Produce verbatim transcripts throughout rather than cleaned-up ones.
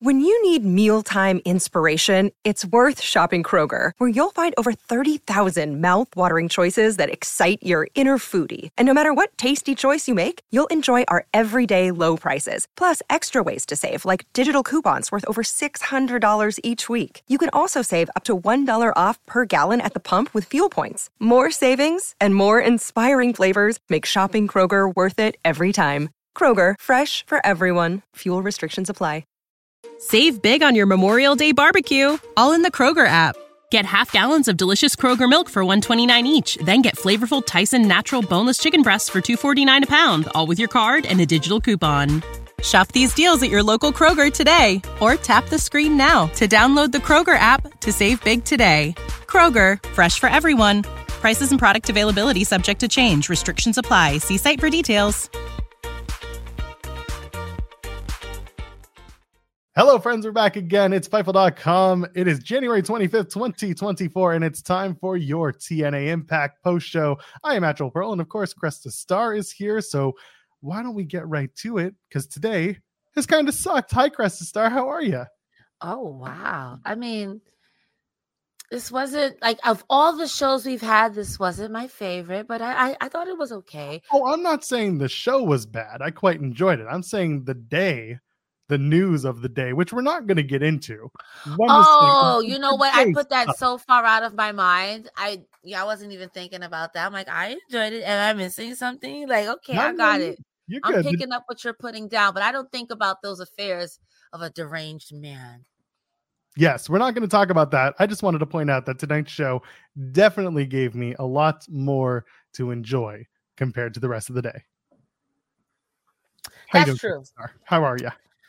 When you need mealtime inspiration, it's worth shopping Kroger, where you'll find over thirty thousand mouth-watering choices that excite your inner foodie. And no matter what tasty choice you make, you'll enjoy our everyday low prices, plus extra ways to save, like digital coupons worth over six hundred dollars each week. You can also save up to one dollar off per gallon at the pump with fuel points. More savings and more inspiring flavors make shopping Kroger worth it every time. Kroger, fresh for everyone. Fuel restrictions apply. Save big on your Memorial Day barbecue, all in the Kroger app. Get half gallons of delicious Kroger milk for one dollar and twenty-nine cents each. Then get flavorful Tyson natural boneless chicken breasts for two dollars and forty-nine cents a pound, all with your card and a digital coupon. Shop these deals at your local Kroger today, or tap the screen now to download the Kroger app to save big today. Kroger, fresh for everyone. Prices and product availability subject to change. Restrictions apply. See site for details. Hello, friends. We're back again. It's Fightful dot com. It is January twenty-fifth, twenty twenty-four, and it's time for your T N A Impact post show. I am Actual Pearl, and of course, Cresta Star is here. So why don't we get right to it? Because today has kind of sucked. Hi, Cresta Star. How are you? Oh, wow. I mean, this wasn't like of all the shows we've had, this wasn't my favorite, but I, I, I thought it was okay. Oh, I'm not saying the show was bad. I quite enjoyed it. I'm saying the day. The news of the day, which we're not going to get into. Oh, you know what? I put that so far out of my mind. I yeah, I wasn't even thinking about that. I'm like, I enjoyed it. Am I missing something? Like, okay, I got it. You're I'm good. picking up what you're putting down, but I don't think about those affairs of a deranged man. Yes, we're not going to talk about that. I just wanted to point out that tonight's show definitely gave me a lot more to enjoy compared to the rest of the day. How That's true. How are you?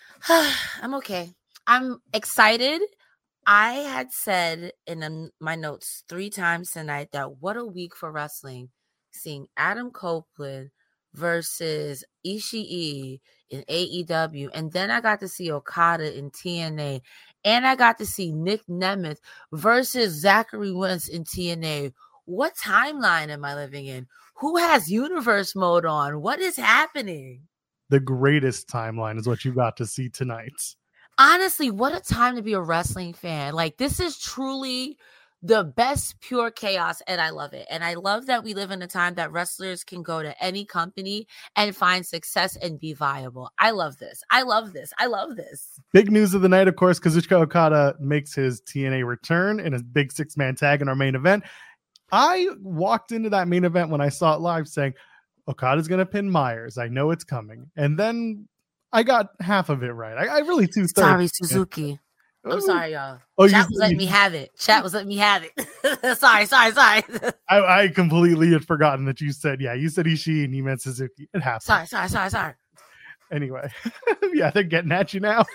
I'm okay. I'm excited. I had said in a, my notes three times tonight that what a week for wrestling, seeing Adam Copeland versus Ishii in A E W. And then I got to see Okada in T N A. And I got to see Nick Nemeth versus Zachary Wentz in T N A. What timeline am I living in? Who has universe mode on? What is happening? The greatest timeline is what you got to see tonight. Honestly, what a time to be a wrestling fan. Like, this is truly the best pure chaos, and I love it. And I love that we live in a time that wrestlers can go to any company and find success and be viable. I love this. I love this. I love this. Big news of the night, of course, Kazuchika Okada makes his T N A return in a big six-man tag in our main event. I walked into that main event when I saw it live saying, Okada's going to pin Myers. I know it's coming. And then I got half of it right. I, I really two thirds. Sorry, Suzuki. I'm sorry, y'all. Oh, Chat was letting me have it. Chat was letting me have it. sorry, sorry, sorry. I, I completely had forgotten that you said, yeah, you said Ishii and you meant Suzuki. It happened. Sorry, sorry, sorry, sorry. Anyway, yeah, they're getting at you now.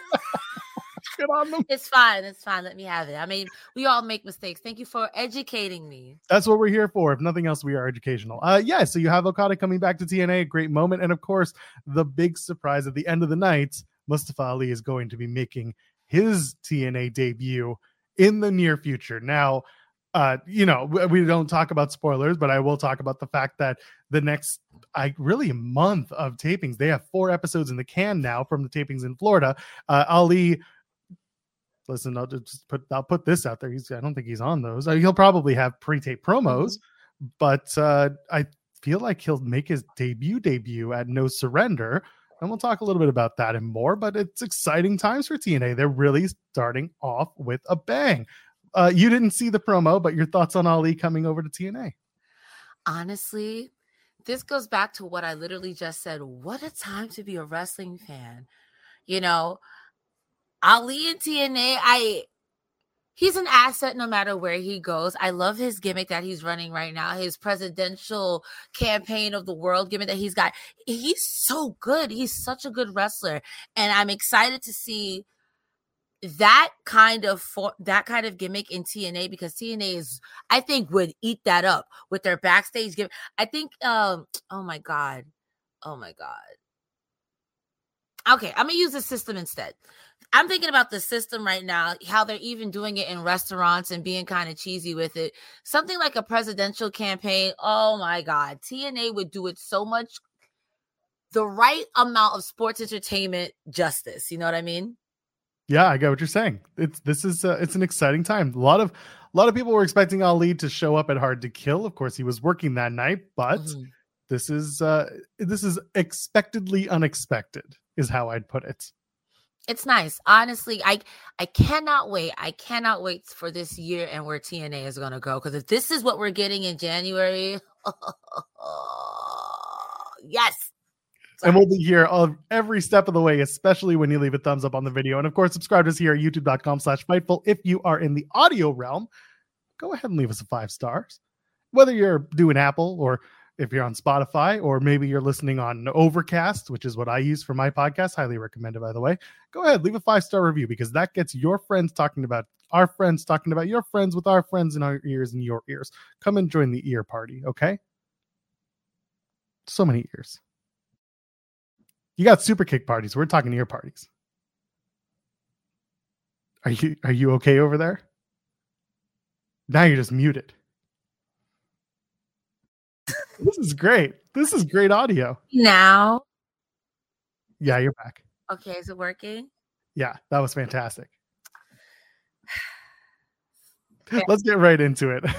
Good on them. It's fine. It's fine. Let me have it. I mean, we all make mistakes. Thank you for educating me. That's what we're here for. If nothing else, we are educational. Uh, yeah, so you have Okada coming back to T N A, a great moment. And of course, the big surprise at the end of the night, Mustafa Ali is going to be making his T N A debut in the near future. Now, uh, you know, we don't talk about spoilers, but I will talk about the fact that the next, I really a month of tapings, they have four episodes in the can now from the tapings in Florida. Uh, Ali, listen, I'll just put, I'll put this out there. He's, I don't think he's on those. Uh, he'll probably have pre-tape promos, mm-hmm. but uh, I feel like he'll make his debut debut at No Surrender. And we'll talk a little bit about that and more, but it's exciting times for T N A. They're really starting off with a bang. Uh, you didn't see the promo, but your thoughts on Ali coming over to T N A? Honestly, this goes back to what I literally just said. What a time to be a wrestling fan. You know, Ali and T N A, I... he's an asset no matter where he goes. I love his gimmick that he's running right now, his presidential campaign of the world gimmick that he's got. He's so good. He's such a good wrestler. And I'm excited to see that kind of for, that kind of gimmick in T N A, because T N A is, I think, would eat that up with their backstage gimmick. I think, um, oh my God. Oh my God. Okay, I'm going to use the system instead. I'm thinking about the system right now, how they're even doing it in restaurants and being kind of cheesy with it. Something like a presidential campaign. Oh my God. T N A would do it so much, the right amount of sports entertainment justice. You know what I mean? Yeah, I get what you're saying. It's this is uh, it's an exciting time. A lot of a lot of people were expecting Ali to show up at Hard to Kill. Of course, he was working that night, but mm-hmm. this is uh, this is expectedly unexpected, is how I'd put it. It's nice, honestly. I I cannot wait. I cannot wait for this year and where T N A is going to go. Because if this is what we're getting in January, yes. And we'll be here of every step of the way, especially when you leave a thumbs up on the video. And of course, subscribe to us here at youtube.com slash Fightful. If you are in the audio realm, go ahead and leave us a five stars. Whether you're doing Apple or if you're on Spotify, or maybe you're listening on Overcast, which is what I use for my podcast, highly recommended, by the way, go ahead, leave a five-star review, because that gets your friends talking about our friends, talking about your friends with our friends in our ears and your ears. Come and join the ear party, okay? So many ears. You got super kick parties. We're talking ear parties. Are you are you okay over there? Now you're just muted. This is great. This is great audio. Now. Yeah, you're back. Okay, is it working? Yeah, that was fantastic. Okay. Let's get right into it.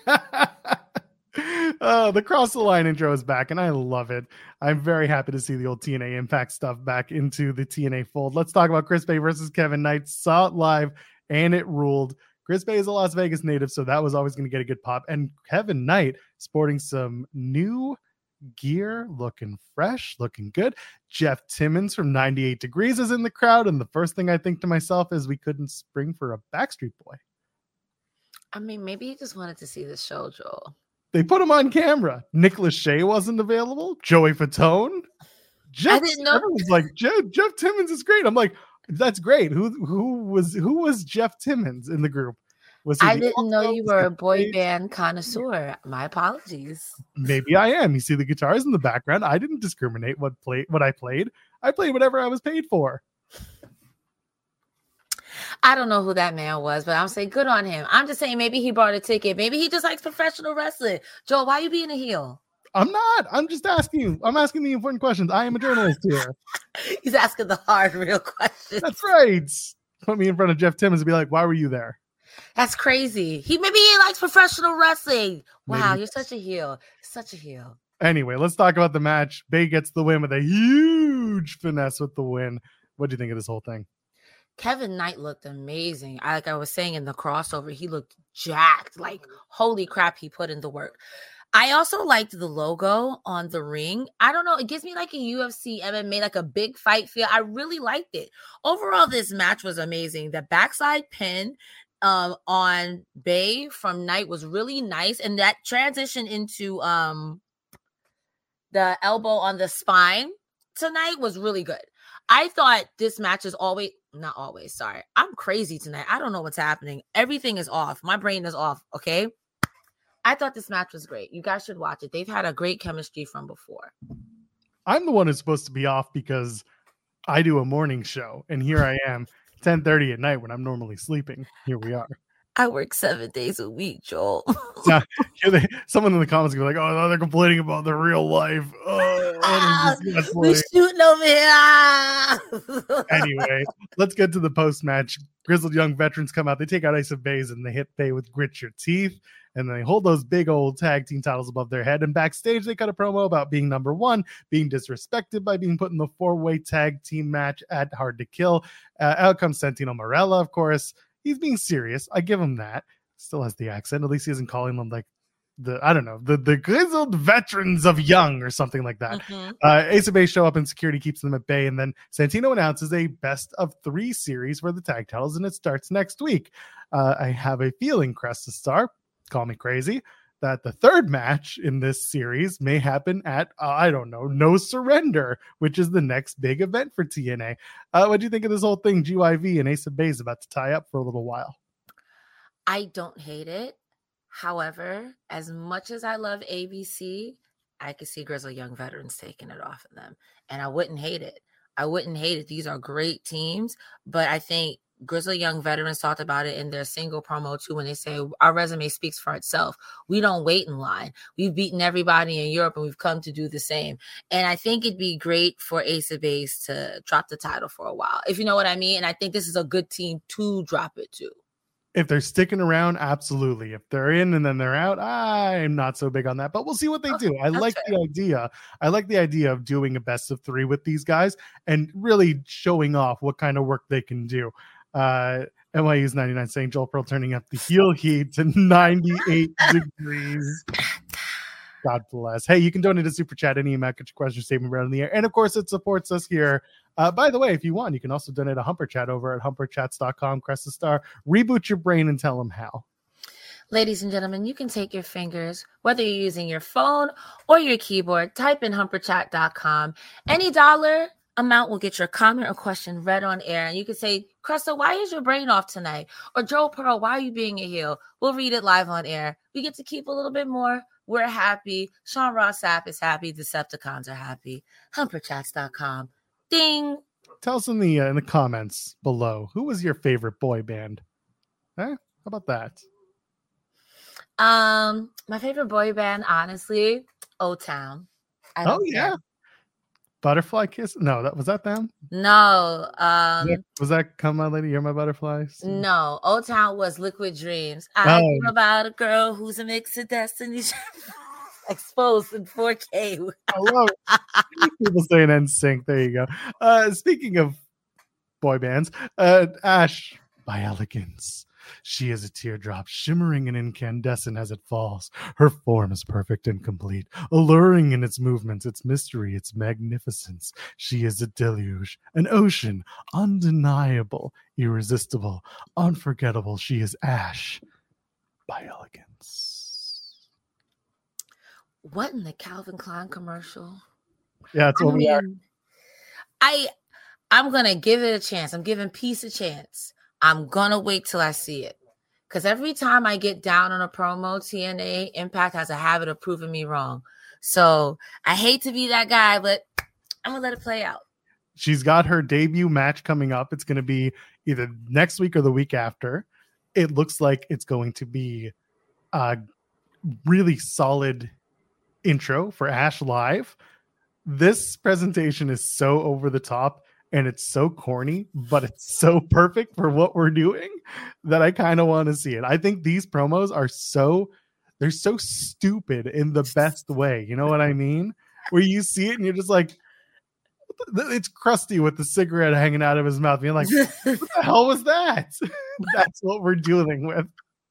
Uh, the Cross the Line intro is back, and I love it. I'm very happy to see the old T N A Impact stuff back into the T N A fold. Let's talk about Chris Bey versus Kevin Knight. Saw it live, and it ruled. Chris Bey is a Las Vegas native, so that was always going to get a good pop. And Kevin Knight sporting some new gear, looking fresh, looking good. Jeff Timmons from ninety-eight Degrees is in the crowd, and the first thing I think to myself is we couldn't spring for a Backstreet Boy. I mean, maybe he just wanted to see the show, Joel. They put him on camera. Nick Lachey wasn't available. Joey Fatone. Jeff I didn't know. Everyone's like, Jeff, Jeff Timmons is great. I'm like, that's great. Who who was who was Jeff Timmons in the group? Was he I didn't know you were a boy band connoisseur. My apologies. Maybe I am. You see the guitars in the background. I didn't discriminate what play what I played. I played whatever I was paid for. I don't know who that man was, but I'm saying good on him. I'm just saying maybe he bought a ticket. Maybe he just likes professional wrestling. Joel, why are you being a heel? I'm not. I'm just asking you. I'm asking the important questions. I am a journalist here. He's asking the hard, real questions. That's right. Put me in front of Jeff Timmons and be like, why were you there? That's crazy. He maybe he likes professional wrestling. Wow, maybe. You're such a heel. Such a heel. Anyway, let's talk about the match. Bey gets the win with a huge finesse with the win. What do you think of this whole thing? Kevin Knight looked amazing. I, like I was saying in the crossover, he looked jacked. Like, holy crap, he put in the work. I also liked the logo on the ring. I don't know. It gives me like a U F C M M A, like a big fight feel. I really liked it. Overall, this match was amazing. The backside pin um, on Bey from Knight was really nice. And that transition into um, the elbow on the spine tonight was really good. I thought this match is always, not always, sorry. I'm crazy tonight. I don't know what's happening. Everything is off. My brain is off, okay? I thought this match was great. You guys should watch it. They've had a great chemistry from before. I'm the one who's supposed to be off because I do a morning show, and here I am, ten thirty at night when I'm normally sleeping. Here we are. I work seven days a week, Joel. Now, they, someone in the comments go like, "Oh, they're complaining about their real life." Oh, ah, we're shooting over here. Anyway, let's get to the post match. Grizzled young veterans come out. They take out Ace of Bey's and they hit Bey with Grit Your Teeth, and they hold those big old tag team titles above their head. And backstage, they cut a promo about being number one, being disrespected by being put in the four-way tag team match at Hard to Kill. Uh, out comes Santino Marella, of course. He's being serious. I give him that. Still has the accent. At least he isn't calling them like the, I don't know, the, the grizzled veterans of young or something like that. Mm-hmm. Uh, Ace of Bey show up and security keeps them at bay. And then Santino announces a best of three series for the tag titles, and it starts next week. Uh, I have a feeling, Cresta Star, call me crazy, that the third match in this series may happen at, uh, I don't know, No Surrender, which is the next big event for T N A. Uh, what do you think of this whole thing? G Y V and Ace of Bey is about to tie up for a little while. I don't hate it. However, as much as I love A B C, I could see Grizzled Young Veterans taking it off of them. And I wouldn't hate it. I wouldn't hate it. These are great teams, but I think Grizzly Young Veterans talked about it in their single promo too, when they say our resume speaks for itself. We don't wait in line. We've beaten everybody in Europe and we've come to do the same. And I think it'd be great for Ace of Base to drop the title for a while, if you know what I mean. And I think this is a good team to drop it to. If they're sticking around, absolutely. If they're in and then they're out, I'm not so big on that, but we'll see what they do. I like fair. the idea. I like the idea of doing a best of three with these guys and really showing off what kind of work they can do. Uh, N Y U's ninety-nine saying Joel Pearl turning up the heel heat to ninety-eight degrees. God bless. Hey, you can donate a super chat any amount, get your question statement right in the air. And of course, it supports us here. Uh, by the way, if you want, you can also donate a Humper Chat over at humper chats dot com. Crest the star, reboot your brain and tell them how. Ladies and gentlemen, you can take your fingers, whether you're using your phone or your keyboard, type in humper chat dot com. Any dollar amount will get your comment or question read on air. And you can say, Cresta, why is your brain off tonight? Or Joel Pearl, why are you being a heel? We'll read it live on air. We get to keep a little bit more. We're happy. Sean Ross Sapp is happy. Decepticons are happy. humper chats dot com. Ding. Tell us in the uh, in the comments below, who was your favorite boy band? Huh? How about that? Um, my favorite boy band, honestly, O-Town. I Oh don't yeah, care. Butterfly Kiss. No, that was that them. No, um, Yeah. Was that Come My Lady, You're My Butterflies? no. O-Town was Liquid Dreams. I Oh. dream about a girl who's a mix of destiny. Exposed in four K. I love it. People saying N Sync. There you go. Uh, speaking of boy bands, uh, Ash by Elegance. She is a teardrop, shimmering and incandescent as it falls. Her form is perfect and complete, alluring in its movements, its mystery, its magnificence. She is a deluge, an ocean, undeniable, irresistible, unforgettable. She is Ash by Elegance. What in the Calvin Klein commercial? Yeah, that's I what we are. mean, I I'm gonna give it a chance. I'm giving peace a chance. I'm gonna wait till I see it. Because every time I get down on a promo, T N A Impact has a habit of proving me wrong. So I hate to be that guy, but I'm gonna let it play out. She's got her debut match coming up. It's going to be either next week or the week after. It looks like it's going to be a really solid intro for Ash Live. This presentation is so over the top and it's so corny, but it's so perfect for what we're doing that I kind of want to see it. I think these promos are so, they're so stupid in the best way. You know what I mean? Where you see it and you're just like, it's Krusty with the cigarette hanging out of his mouth. Being like, what the hell was that? That's what we're dealing with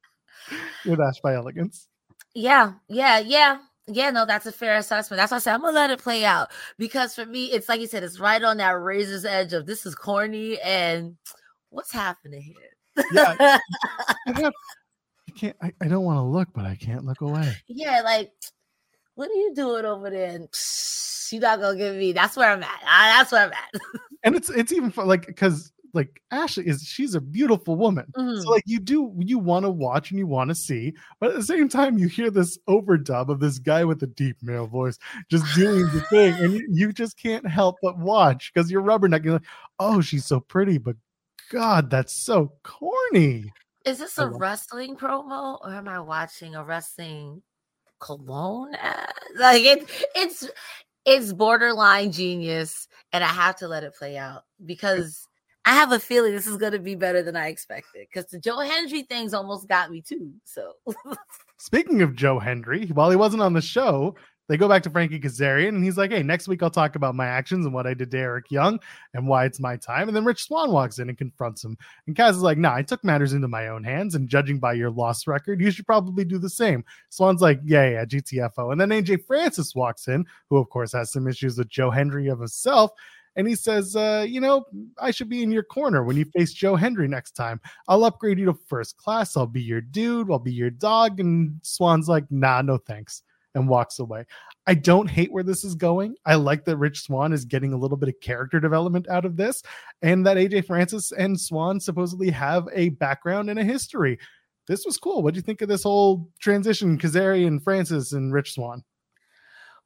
with Ash by Elegance. Yeah, yeah, yeah. Yeah, no, that's a fair assessment. That's why I said I'm gonna let it play out, because for me, it's like you said, it's right on that razor's edge of this is corny and what's happening here. Yeah, I, have, I can't. I, I don't want to look, but I can't look away. Yeah, like what are you doing over there? And psh, you're not gonna give me. That's where I'm at. Uh, that's where I'm at. And it's it's even fun, like because like Ashley is she's a beautiful woman. Mm-hmm. So like you do you want to watch and you want to see, but at the same time you hear this overdub of this guy with a deep male voice just doing the thing, and you, you just can't help but watch because you're rubbernecking. You're like, oh, she's so pretty, but God, that's so corny. Is this a wrestling promo or am I watching a wrestling cologne ad? Like it, it's it's borderline genius, and I have to let it play out because I have a feeling this is going to be better than I expected, because the Joe Hendry things almost got me too. So speaking of Joe Hendry, while he wasn't on the show, they go back to Frankie Kazarian and he's like, hey, next week I'll talk about my actions and what I did to Eric Young and why it's my time. And then Rich Swann walks in and confronts him. And Kaz is like, nah, I took matters into my own hands, and judging by your loss record, you should probably do the same. Swann's like, yeah, yeah, G T F O. And then A J Francis walks in, who of course has some issues with Joe Hendry of himself. And he says, uh, you know, I should be in your corner when you face Joe Hendry next time. I'll upgrade you to first class. I'll be your dude. I'll be your dog. And Swann's like, nah, no thanks, and walks away. I don't hate where this is going. I like that Rich Swann is getting a little bit of character development out of this, and that A J Francis and Swann supposedly have a background and a history. This was cool. What do you think of this whole transition, Kazarian, Francis, and Rich Swann?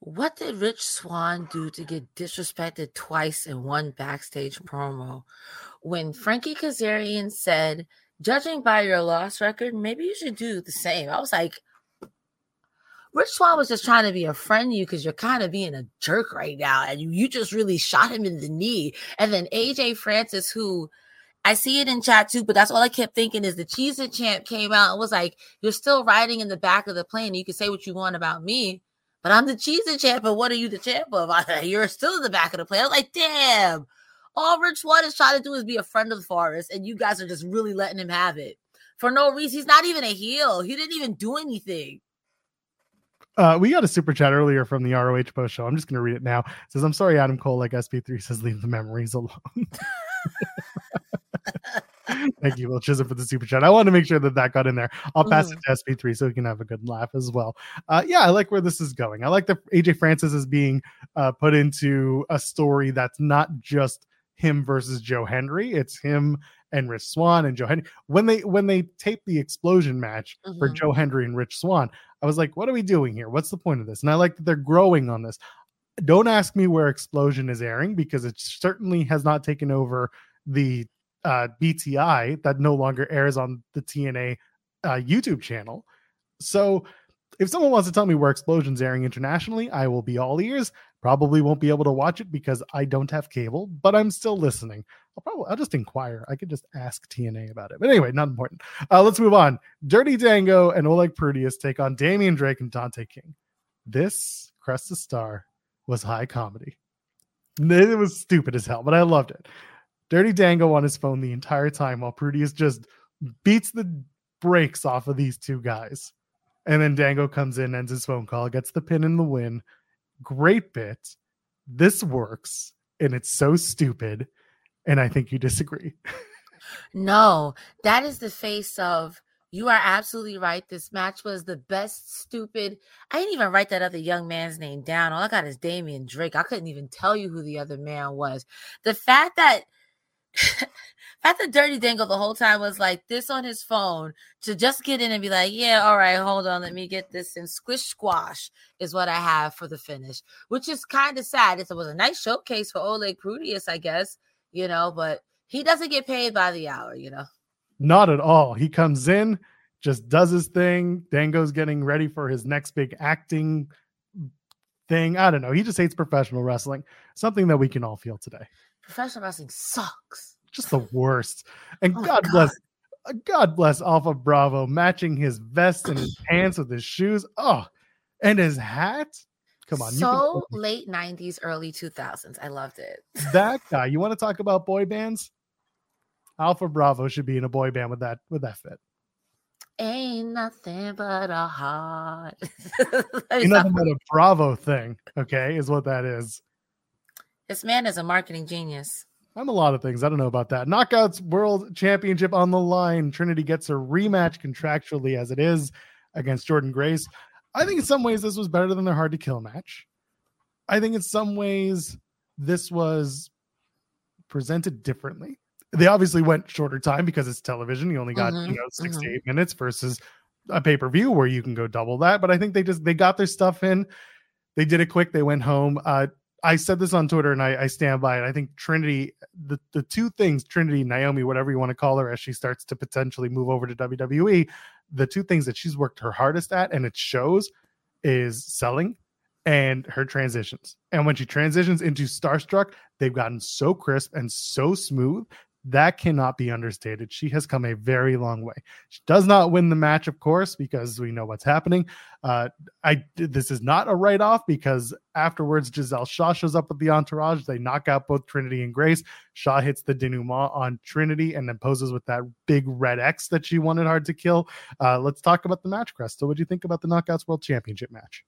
What did Rich Swann do to get disrespected twice in one backstage promo? When Frankie Kazarian said, judging by your loss record, maybe you should do the same. I was like, Rich Swann was just trying to be a friend to you because you're kind of being a jerk right now. And you, you just really shot him in the knee. And then A J Francis, who I see it in chat too, but that's all I kept thinking is the Cheese It Champ came out and was like, you're still riding in the back of the plane. You can say what you want about me, but I'm the Cheese It Champ. And what are you the champ of? I, you're still in the back of the plane. I was like, damn. All Rich Swann is trying to do is be a friend of the Forest, and you guys are just really letting him have it for no reason. He's not even a heel. He didn't even do anything. Uh, we got a super chat earlier from the R O H post show. I'm just going to read it now. It says, I'm sorry, Adam Cole, like S P three says, leave the memories alone. Thank you, Will Chisholm, for the super chat. I wanted to make sure that that got in there. I'll pass mm. it to S P three so we can have a good laugh as well. Uh, yeah, I like where this is going. I like that A J Francis is being uh, put into a story that's not just him versus Joe Hendry. It's him and Rich Swann and Joe Hendry. When they when they taped the explosion match mm-hmm. for Joe Hendry and Rich Swann, I was like, what are we doing here? What's the point of this? And I like that they're growing on this. Don't ask me where Explosion is airing because it certainly has not taken over the uh, B T I that no longer airs on the T N A uh, YouTube channel. So if someone wants to tell me where Explosion's airing internationally, I will be all ears. Probably won't be able to watch it because I don't have cable, but I'm still listening. I'll probably I'll just inquire. I could just ask T N A about it. But anyway, not important. Uh, let's move on. Dirty Dango and Oleg Prudius take on Damian Drake and Dante King. This Crest the Star was high comedy. It was stupid as hell, but I loved it. Dirty Dango on his phone the entire time while Prudius just beats the brakes off of these two guys. And then Dango comes in, ends his phone call, gets the pin and the win. Great bit. This works, and it's so stupid. And I think you disagree. No, that is the face of, you are absolutely right. This match was the best stupid. I didn't even write that other young man's name down. All I got is Damian Drake. I couldn't even tell you who the other man was. The fact that fact that Dirty Dango the whole time was like this on his phone to just get in and be like, yeah, all right, hold on, let me get this in. Squish squash is what I have for the finish, which is kind of sad. It was a nice showcase for Oleg Prudius, I guess, you know, but he doesn't get paid by the hour, you know. Not at all. He comes in, just does his thing. Dango's getting ready for his next big acting thing. I don't know. He just hates professional wrestling, something that we can all feel today. Professional wrestling sucks. Just the worst. And oh God, God bless God bless Alpha Bravo matching his vest and his pants with his shoes. Oh, and his hat. Come on. So you can... late nineties, early two thousands. I loved it. That guy. You want to talk about boy bands? Alpha Bravo should be in a boy band with that with that fit. Ain't nothing but a heart. Ain't nothing but a Bravo thing, okay, is what that is. This man is a marketing genius. I'm a lot of things. I don't know about that. Knockouts World Championship on the line. Trinity gets a rematch contractually as it is against Jordynne Grace. I think in some ways this was better than their Hard to Kill match. I think in some ways this was presented differently. They obviously went shorter time because it's television. You only got, mm-hmm. you know, six mm-hmm. to eight minutes versus a pay-per-view where you can go double that. But I think they just, they got their stuff in. They did it quick. They went home. Uh, I said this on Twitter and I, I stand by it. I think Trinity, the, the two things, Trinity, Naomi, whatever you want to call her, as she starts to potentially move over to W W E, the two things that she's worked her hardest at, and it shows, is selling and her transitions. And when she transitions into Starstruck, they've gotten so crisp and so smooth. That cannot be understated. She has come a very long way. She does not win the match, of course, because we know what's happening. Uh, I this is not a write-off because afterwards Giselle Shaw shows up with the entourage. They knock out both Trinity and Grace. Shaw hits the denouement on Trinity and then poses with that big red X that she wanted Hard to Kill. Uh, let's talk about the match, Cresta. What do you think about the Knockouts World Championship match?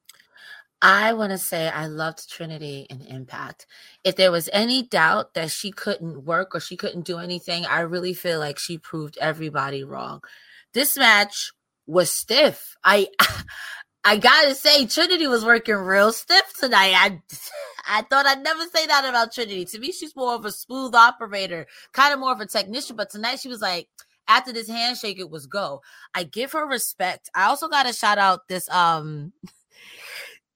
I want to say I loved Trinity in Impact. If there was any doubt that she couldn't work or she couldn't do anything, I really feel like she proved everybody wrong. This match was stiff. I I gotta say, Trinity was working real stiff tonight. I I thought I'd never say that about Trinity. To me, she's more of a smooth operator, kind of more of a technician. But tonight she was like, after this handshake, it was go. I give her respect. I also got to shout out this um.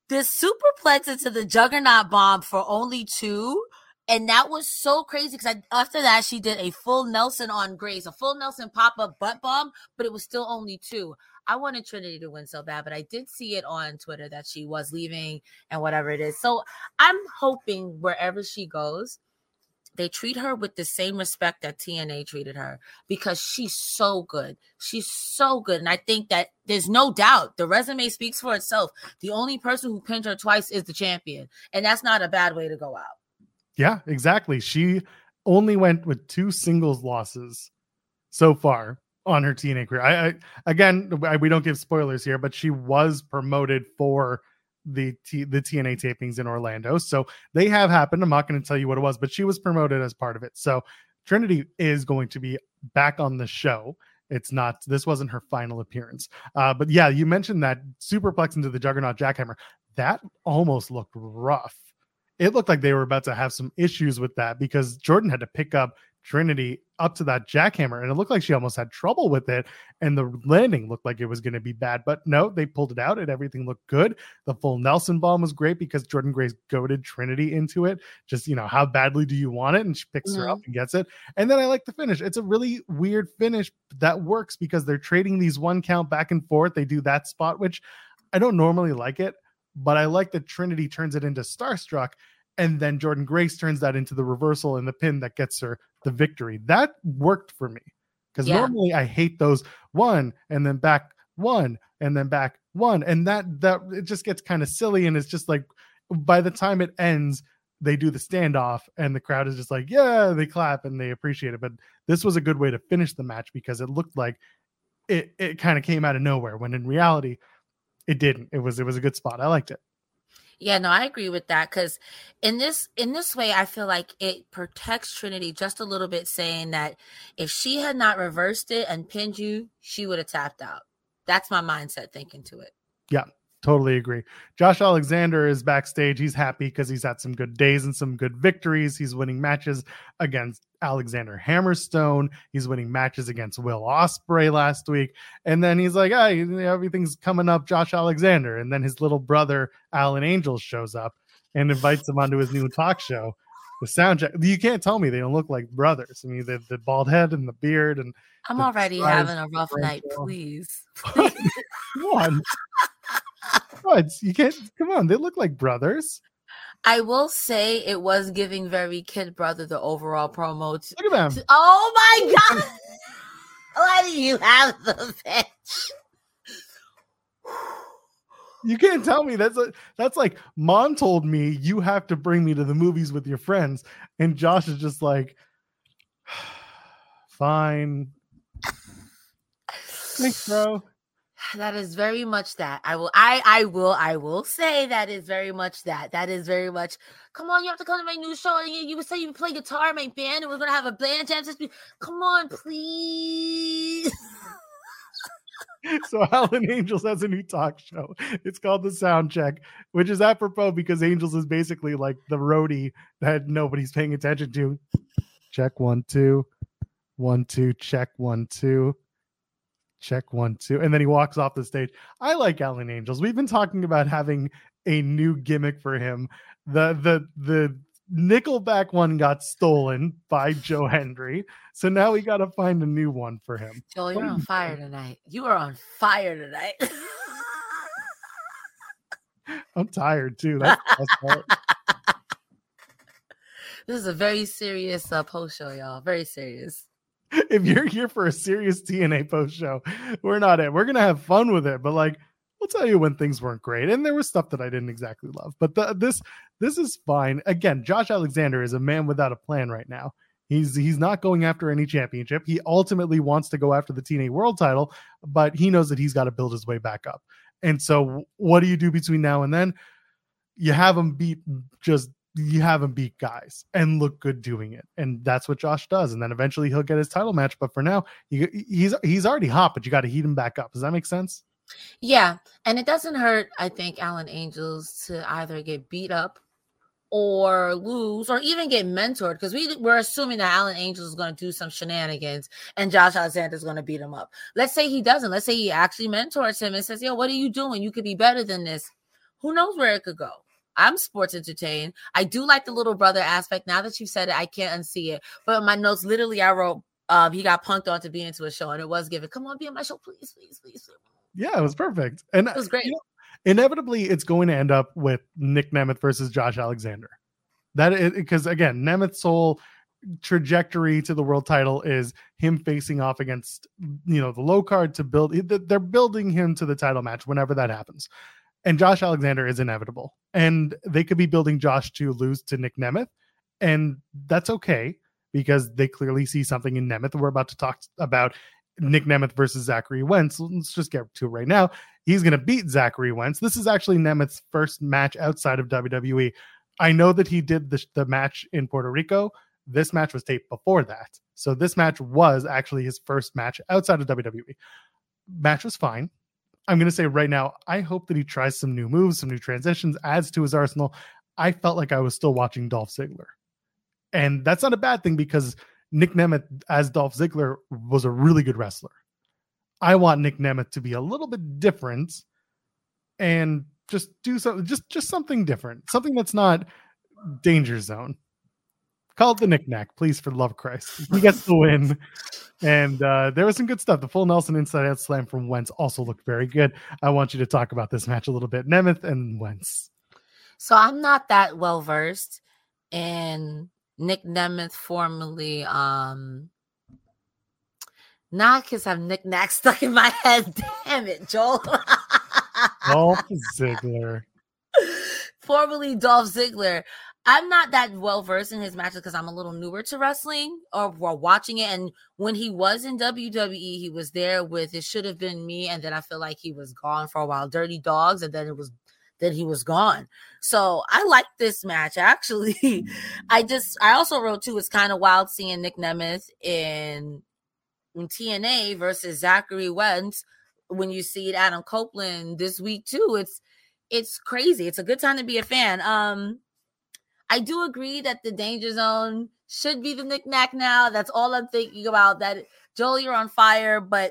this superplex into the Juggernaut bomb for only two. And that was so crazy because after that, she did a full Nelson on Grace, a full Nelson pop-up butt bomb, but it was still only two. I wanted Trinity to win so bad, but I did see it on Twitter that she was leaving and whatever it is. So I'm hoping wherever she goes, they treat her with the same respect that T N A treated her because she's so good. She's so good. And I think that there's no doubt the resume speaks for itself. The only person who pinned her twice is the champion. And that's not a bad way to go out. Yeah, exactly. She only went with two singles losses so far on her T N A career. I, I again, I, we don't give spoilers here, but she was promoted for the T, the T N A tapings in Orlando. So they have happened. I'm not going to tell you what it was, but she was promoted as part of it. So Trinity is going to be back on the show. It's not, this wasn't her final appearance. Uh, but yeah, you mentioned that superplex into the Juggernaut jackhammer. That almost looked rough. It looked like they were about to have some issues with that because Jordan had to pick up Trinity up to that jackhammer, and it looked like she almost had trouble with it, and the landing looked like it was going to be bad. But no, they pulled it out, and everything looked good. The full Nelson bomb was great because Jordan Grace goaded Trinity into it. Just, you know, how badly do you want it? And she picks mm-hmm. her up and gets it. And then I like the finish. It's a really weird finish that works because they're trading these one count back and forth. They do that spot, which I don't normally like it, but I like that Trinity turns it into Starstruck, and then Jordan Grace turns that into the reversal and the pin that gets her the victory. That worked for me because yeah. normally I hate those one and then back one and then back one, and that that it just gets kind of silly, and it's just like by the time it ends, they do the standoff and the crowd is just like, yeah, they clap and they appreciate it. But this was a good way to finish the match because it looked like it it kind of came out of nowhere when in reality it didn't. It was it was a good spot. I liked it. Yeah, no, I agree with that because in this in this way, I feel like it protects Trinity just a little bit, saying that if she had not reversed it and pinned you, she would have tapped out. That's my mindset thinking to it. Yeah, totally agree. Josh Alexander is backstage. He's happy because he's had some good days and some good victories. He's winning matches against Alexander Hammerstone. He's winning matches against Will Ospreay last week. And then he's like, hey, everything's coming up Josh Alexander. And then his little brother, Alan Angels, shows up and invites him onto his new talk show. The Soundcheck. You can't tell me they don't look like brothers. I mean, the, the bald head and the beard. And I'm already having a rough night. Please. Come on. What? You can't. Come on. They look like brothers. I will say it was giving very Kid Brother the overall promo. To, look at them. To, oh my God. Why do you have the bitch? You can't tell me that's a, that's like Mom told me you have to bring me to the movies with your friends, and Josh is just like, fine. Thanks, bro. That is very much that. I will, I, I will, I will say that is very much that. That is very much. Come on, you have to come to my new show, and you, you would say you play guitar, my band, and we're gonna have a band jam. Come on, please. So Alan Angels has a new talk show. It's called The Soundcheck, which is apropos because Angels is basically like the roadie that nobody's paying attention to. Check one, two, one, two, check one, two. Check one, two. And then he walks off the stage. I like Alan Angels. We've been talking about having a new gimmick for him. The the the Nickelback one got stolen by Joe Hendry. So now we got to find a new one for him. Joel, you're on fire tonight. You are on fire tonight. I'm tired too. That's the best part. This is a very serious uh, post show, y'all. Very serious. If you're here for a serious T N A post show, we're not it. We're gonna have fun with it, but like, we'll tell you when things weren't great, and there was stuff that I didn't exactly love. But the, this this is fine. Again, Josh Alexander is a man without a plan right now. He's he's not going after any championship. He ultimately wants to go after the T N A World Title, but he knows that he's got to build his way back up. And so, what do you do between now and then? You have him beat just. You have him beat guys and look good doing it. And that's what Josh does. And then eventually he'll get his title match. But for now, he, he's he's already hot, but you got to heat him back up. Does that make sense? Yeah. And it doesn't hurt, I think, Alan Angels to either get beat up or lose or even get mentored, because we, we're assuming that Alan Angels is going to do some shenanigans and Josh Alexander is going to beat him up. Let's say he doesn't. Let's say he actually mentors him and says, yo, what are you doing? You could be better than this. who knows where it could go? I'm sports entertained. I do like the little brother aspect. Now that you said it, I can't unsee it. But in my notes, literally, I wrote, um, he got punked on to be into a show, and it was given. Come on, be on my show, please, please, please. please. Yeah, it was perfect. And it was great. You know, inevitably, it's going to end up with Nick Nemeth versus Josh Alexander. That is because, again, Nemeth's whole trajectory to the world title is him facing off against, you know, the low card to build. They're building him to the title match whenever that happens. And Josh Alexander is inevitable. And they could be building Josh to lose to Nick Nemeth. And that's okay because they clearly see something in Nemeth. We're about to talk about Nick Nemeth versus Zachary Wentz. Let's just get to it right now. He's going to beat Zachary Wentz. This is actually Nemeth's first match outside of W W E. I know that he did the, the match in Puerto Rico. This match was taped before that. So this match was actually his first match outside of W W E. Match was fine. I'm going to say right now, I hope that he tries some new moves, some new transitions, adds to his arsenal. I felt like I was still watching Dolph Ziggler. And that's not a bad thing because Nick Nemeth as Dolph Ziggler was a really good wrestler. I want Nick Nemeth to be a little bit different and just do something, just, just something different, something that's not Danger Zone. Call it the knick-knack, please, for the love of Christ. He gets the win. And uh, there was some good stuff. The full Nelson inside out slam from Wentz also looked very good. I want you to talk about this match a little bit. Nemeth and Wentz. So I'm not that well-versed in Nick Nemeth, formerly, um, not because I'm knick-knack stuck in my head. Damn it, Joel. Dolph Ziggler. Formerly Dolph Ziggler. I'm not that well versed in his matches because I'm a little newer to wrestling or while watching it. And when he was in W W E, he was there with It Should Have Been Me. And then I feel like he was gone for a while. Dirty Dogs. And then it was, then he was gone. So I like this match. Actually, I just, I also wrote too, it's kind of wild seeing Nick Nemeth in, in T N A versus Zachary Wentz. When you see it, Adam Copeland this week too, it's, it's crazy. It's a good time to be a fan. Um, I do agree that the Danger Zone should be the knick-knack now. That's all I'm thinking about. That Joel, you're on fire, but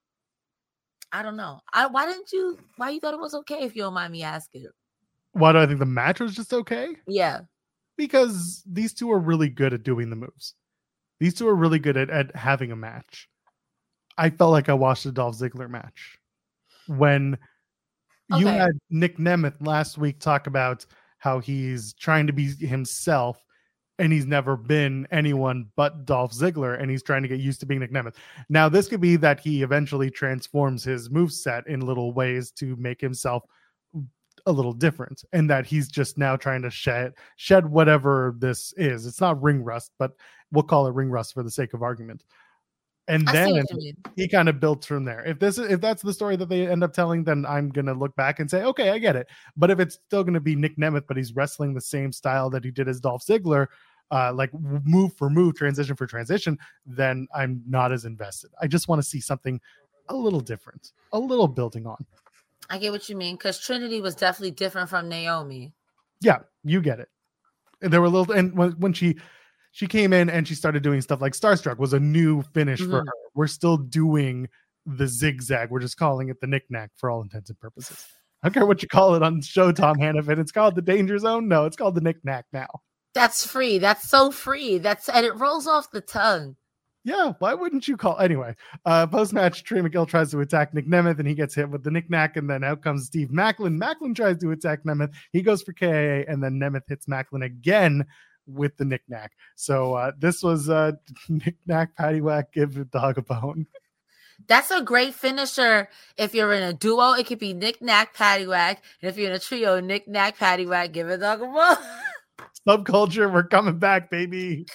I don't know. I why didn't you? Why you thought it was okay? If you don't mind me asking. Why do I think the match was just okay? Yeah, because these two are really good at doing the moves. These two are really good at, at having a match. I felt like I watched the Dolph Ziggler match when okay. you had Nick Nemeth last week talk about how he's trying to be himself and he's never been anyone but Dolph Ziggler and he's trying to get used to being Nick Nemeth. Now, this could be that he eventually transforms his moveset in little ways to make himself a little different and that he's just now trying to shed, shed whatever this is. It's not ring rust, but we'll call it ring rust for the sake of argument. And then he kind of built from there. If this is, if that's the story that they end up telling, then I'm going to look back and say, okay, I get it. But if it's still going to be Nick Nemeth, but he's wrestling the same style that he did as Dolph Ziggler, uh, like move for move, transition for transition, then I'm not as invested. I just want to see something a little different, a little building on. I get what you mean. Cause Trinity was definitely different from Naomi. Yeah, you get it. And there were little, and when, when she, She came in and she started doing stuff like Starstruck was a new finish mm-hmm. for her. We're still doing the zigzag. We're just calling it the knick-knack for all intents and purposes. I don't care what you call it on show, Tom Hannafin. It's called the Danger Zone. No, it's called the knick-knack now. That's free. That's so free. That's and it rolls off the tongue. Yeah, why wouldn't you call anyway? Uh, post-match, Trey McGill tries to attack Nick Nemeth and he gets hit with the knick-knack, and then out comes Steve Macklin. Macklin tries to attack Nemeth. He goes for K I A, and then Nemeth hits Macklin again with the knick-knack. So uh, this was uh, knick-knack, paddywhack, give the dog a bone. That's a great finisher. If you're in a duo, it could be knick-knack, paddywhack. And if you're in a trio, knick-knack, paddywhack, give a dog a bone. Subculture, we're coming back, baby.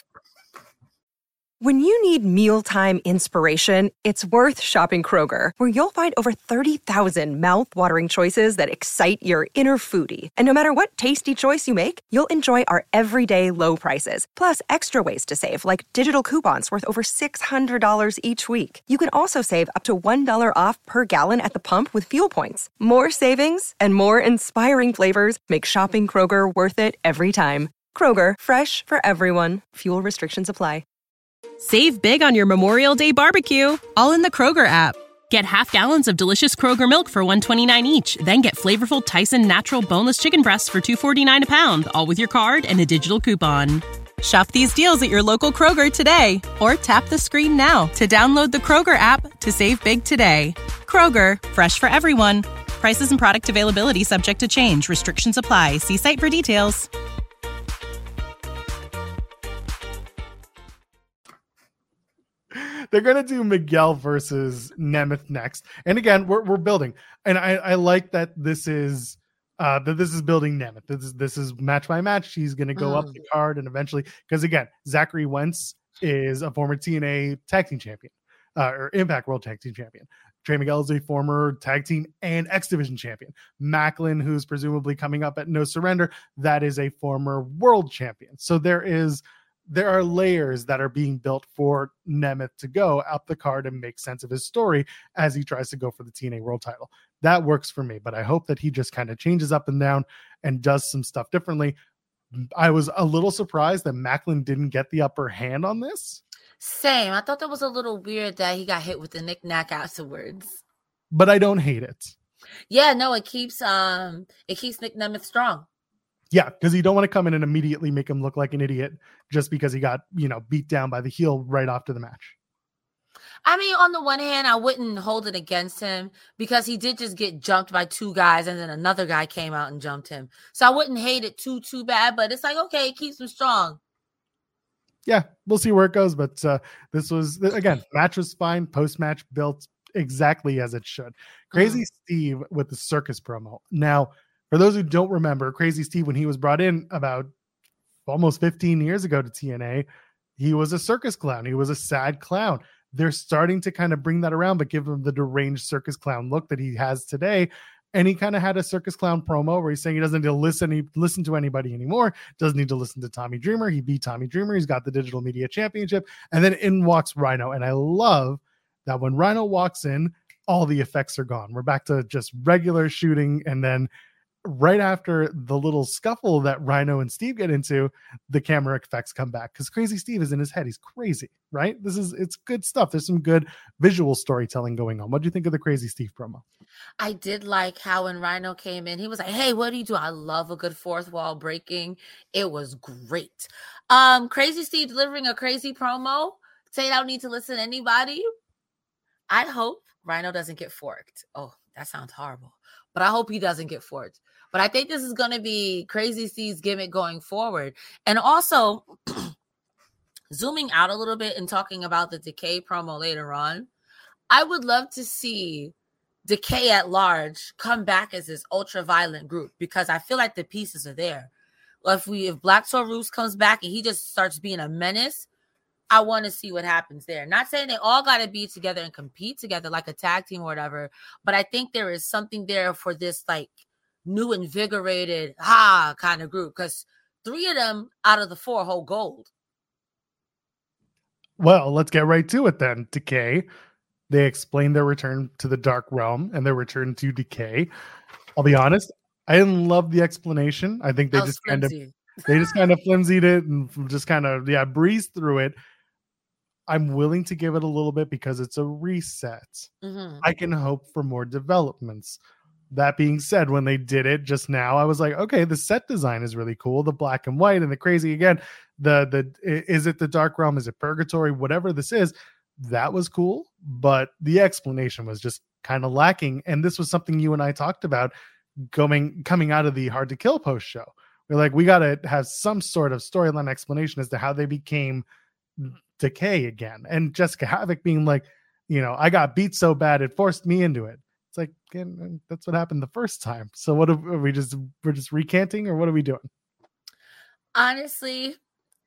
When you need mealtime inspiration, it's worth shopping Kroger, where you'll find over thirty thousand mouth-watering choices that excite your inner foodie. And no matter what tasty choice you make, you'll enjoy our everyday low prices, plus extra ways to save, like digital coupons worth over six hundred dollars each week. You can also save up to one dollar off per gallon at the pump with fuel points. More savings and more inspiring flavors make shopping Kroger worth it every time. Kroger, fresh for everyone. Fuel restrictions apply. Save big on your Memorial Day barbecue, all in the Kroger app. Get half gallons of delicious Kroger milk for one twenty-nine each. Then get flavorful Tyson natural boneless chicken breasts for two forty-nine a pound, all with your card and a digital coupon. Shop these deals at your local Kroger today, or tap the screen now to download the Kroger app to save big today. Kroger, fresh for everyone. Prices and product availability subject to change. Restrictions apply. See site for details. They're gonna do Miguel versus Nemeth next, and again, we're we're building, and I, I like that this is uh that this is building Nemeth. This is this is match by match. He's gonna go mm. up the card, and eventually, because again, Zachary Wentz is a former T N A tag team champion, uh, or Impact World Tag Team champion. Trey Miguel is a former tag team and X Division champion. Macklin, who's presumably coming up at No Surrender, that is a former world champion. So there is. There are layers that are being built for Nemeth to go out the card and make sense of his story as he tries to go for the T N A world title. That works for me, but I hope that he just kind of changes up and down and does some stuff differently. I was a little surprised that Macklin didn't get the upper hand on this. Same. I thought that was a little weird that he got hit with the knick-knack afterwards. But I don't hate it. Yeah, no, it keeps um it keeps Nick Nemeth strong. Yeah, because you don't want to come in and immediately make him look like an idiot just because he got, you know, beat down by the heel right after the match. I mean, on the one hand, I wouldn't hold it against him because he did just get jumped by two guys and then another guy came out and jumped him. So I wouldn't hate it too, too bad, but it's like, okay, it keeps him strong. Yeah, we'll see where it goes. But uh, this was, again, match was fine. Post-match built exactly as it should. Crazy mm-hmm. Steve with the circus promo. Now, for those who don't remember, Crazy Steve, when he was brought in about almost fifteen years ago to T N A, he was a circus clown. He was a sad clown. They're starting to kind of bring that around, but give him the deranged circus clown look that he has today. And he kind of had a circus clown promo where he's saying he doesn't need to listen, he listen to anybody anymore, doesn't need to listen to Tommy Dreamer. He beat Tommy Dreamer. He's got the Digital Media Championship. And then in walks Rhino. And I love that when Rhino walks in, all the effects are gone. We're back to just regular shooting, and then right after the little scuffle that Rhino and Steve get into, the camera effects come back because Crazy Steve is in his head. He's crazy, right? This is, it's good stuff. There's some good visual storytelling going on. What do you think of the Crazy Steve promo? I did like how when Rhino came in, he was like, hey, what do you do? I love a good fourth wall breaking. It was great. Um, Crazy Steve delivering a crazy promo, saying I don't need to listen to anybody. I hope Rhino doesn't get forked. Oh, that sounds horrible. But I hope he doesn't get forked. But I think this is going to be Crazy Steve's gimmick going forward. And also, zooming out a little bit and talking about the Decay promo later on, I would love to see Decay at large come back as this ultra-violent group because I feel like the pieces are there. If we, if Black Taurus comes back and he just starts being a menace, I want to see what happens there. Not saying they all got to be together and compete together like a tag team or whatever, but I think there is something there for this like new invigorated ha kind of group because three of them out of the four hold gold. Well, let's get right to it then. Decay. They explained their return to the Dark Realm and their return to Decay. I'll be honest, I didn't love the explanation. I think they just kind of they just kind of flimsied it and just kind of yeah breezed through it. I'm willing to give it a little bit because it's a reset. Mm-hmm. I can hope for more developments. That being said, when they did it just now, I was like, okay, the set design is really cool. The black and white and the crazy again. The the is it the Dark Realm? Is it Purgatory? Whatever this is, that was cool. But the explanation was just kind of lacking. And this was something you and I talked about going coming out of the Hard to Kill post show. We're like, we got to have some sort of storyline explanation as to how they became Decay again. And Jessica Havoc being like, you know, I got beat so bad it forced me into it. It's like, again, that's what happened the first time. So what are we just we're just recanting, or what are we doing? Honestly,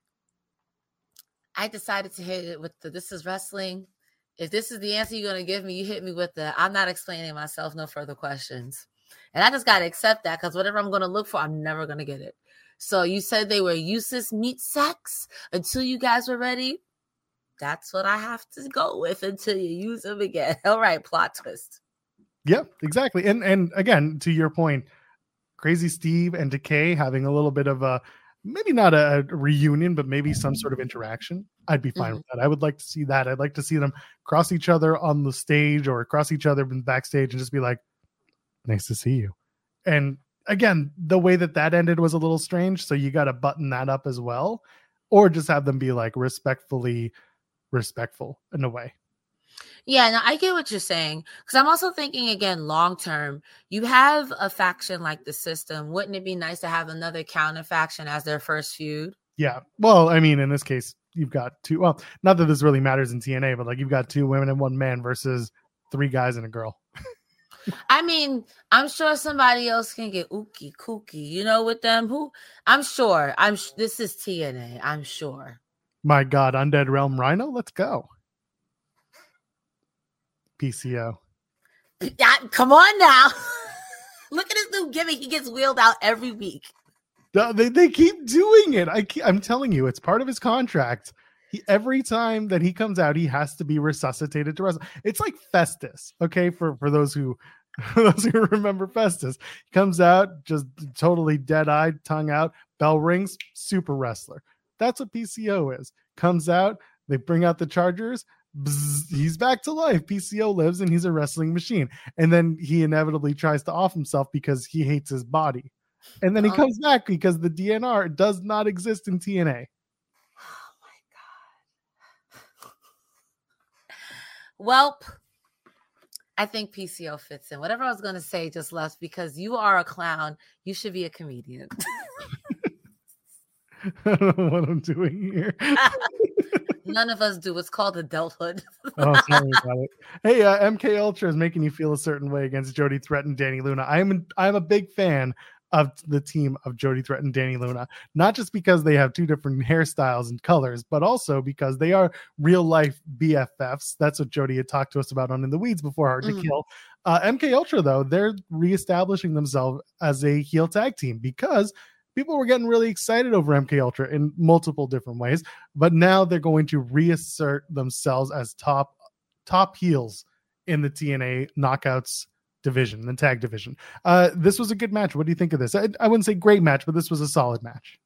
I decided to hit it with the this is wrestling. If this is the answer you're going to give me, you hit me with the I'm not explaining myself, no further questions. And I just got to accept that because whatever I'm going to look for, I'm never going to get it. So you said they were useless meat sacks until you guys were ready. That's what I have to go with until you use them again. All right, plot twist. Yeah, exactly. And and again, to your point, Crazy Steve and Decay having a little bit of a maybe not a, a reunion, but maybe some sort of interaction. I'd be fine Mhm. with that. I would like to see that. I'd like to see them cross each other on the stage or cross each other in backstage and just be like, nice to see you. And again, the way that that ended was a little strange. So you got to button that up as well, or just have them be like respectfully respectful in a way. Yeah, no, I get what you're saying. Because I'm also thinking again, long term, you have a faction like the System. Wouldn't it be nice to have another counter faction as their first feud? Yeah. Well, I mean, in this case, you've got two. Well, not that this really matters in T N A, but like you've got two women and one man versus three guys and a girl. I mean, I'm sure somebody else can get ookie kooky, you know, with them. Who? I'm sure. I'm. sh- This is T N A. I'm sure. My God, Undead Realm Rhino, let's go. P C O. Yeah, come on now. Look at his new gimmick. He gets wheeled out every week. No, They, they keep doing it. I keep, I'm telling you, it's part of his contract. He, every time that he comes out, he has to be resuscitated to wrestle. It's like Festus, okay? For for those who for those who remember Festus, he comes out just totally dead-eyed, tongue out, bell rings, super wrestler. That's what P C O is. Comes out, they bring out the Chargers. Bzz, he's back to life. P C O lives and he's a wrestling machine. And then he inevitably tries to off himself because he hates his body. And then he Oh. comes back because the D N R does not exist in T N A. Oh my god. Welp, I think P C O fits in. Whatever I was going to say just left because you are a clown. You should be a comedian. I don't know what I'm doing here. None of us do. It's called adulthood. Oh, sorry about it. Hey, uh, M K Ultra is making you feel a certain way against Jody Threat and Danny Luna. I'm I'm a big fan of the team of Jody Threat and Danny Luna, not just because they have two different hairstyles and colors, but also because they are real life B F Fs. That's what Jody had talked to us about on In the Weeds before Hard Mhm. to Kill. Uh, M K Ultra, though, they're reestablishing themselves as a heel tag team because people were getting really excited over M K Ultra in multiple different ways, but now they're going to reassert themselves as top top heels in the T N A Knockouts division, the tag division. Uh, this was a good match. What do you think of this? I, I wouldn't say great match, but this was a solid match.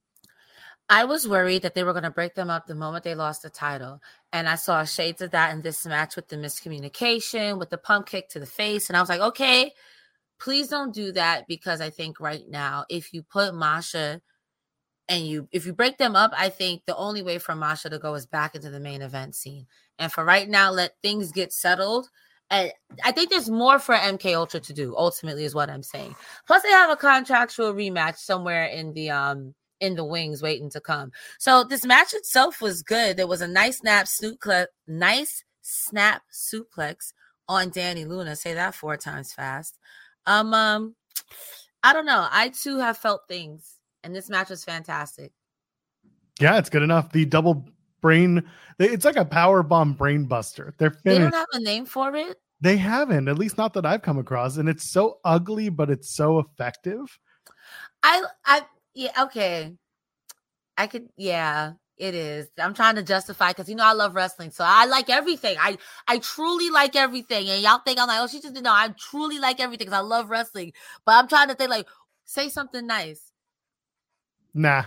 I was worried that they were going to break them up the moment they lost the title. And I saw shades of that in this match with the miscommunication, with the pump kick to the face. And I was like, okay, please don't do that, because I think right now, if you put Masha and you, if you break them up, I think the only way for Masha to go is back into the main event scene. And for right now, let things get settled. And I think there's more for M K Ultra to do, ultimately, is what I'm saying. Plus, they have a contractual rematch somewhere in the um in the wings waiting to come. So this match itself was good. There was a nice snap suplex, nice snap suplex on Danny Luna. Say that four times fast. Um, um, I don't know. I too have felt things, and this match was fantastic. Yeah, it's good enough. The double brain, it's like a power bomb brain buster. They're They finished. don't have a name for it. They haven't, at least not that I've come across, and it's so ugly, but it's so effective. I, I, yeah, okay. I could, yeah, it is. I'm trying to justify because you know I love wrestling, so I like everything. I, I truly like everything, and y'all think I'm like, oh, she just didn't know. I truly like everything because I love wrestling, but I'm trying to think like, say something nice. Nah.